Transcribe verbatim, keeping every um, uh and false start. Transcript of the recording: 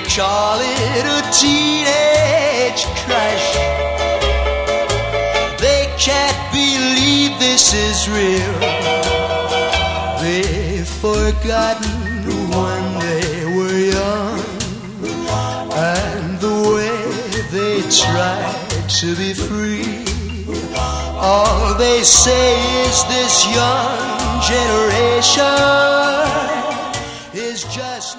call it a teenage crush. They can't believe this is real. They've forgotten when they were young and the way they tried to be free. All they say is this young generation is just